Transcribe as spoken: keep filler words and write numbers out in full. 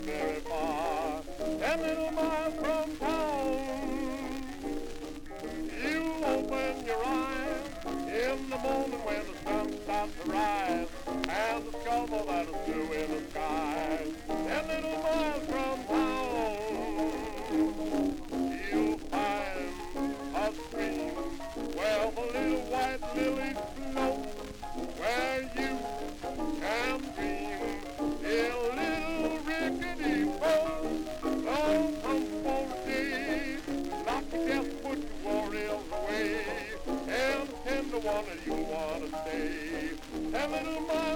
very far, ten little miles from town. You open your eyes in the morning when the sun starts to rise, and the scuttle that is blue in the sky, ten little miles from town. You'll find a stream where the little white lilies float, where you can dream in a little rickety boat. Don't come for a day like the death put your worries away, and the tender one that you want to stay. Ten little miles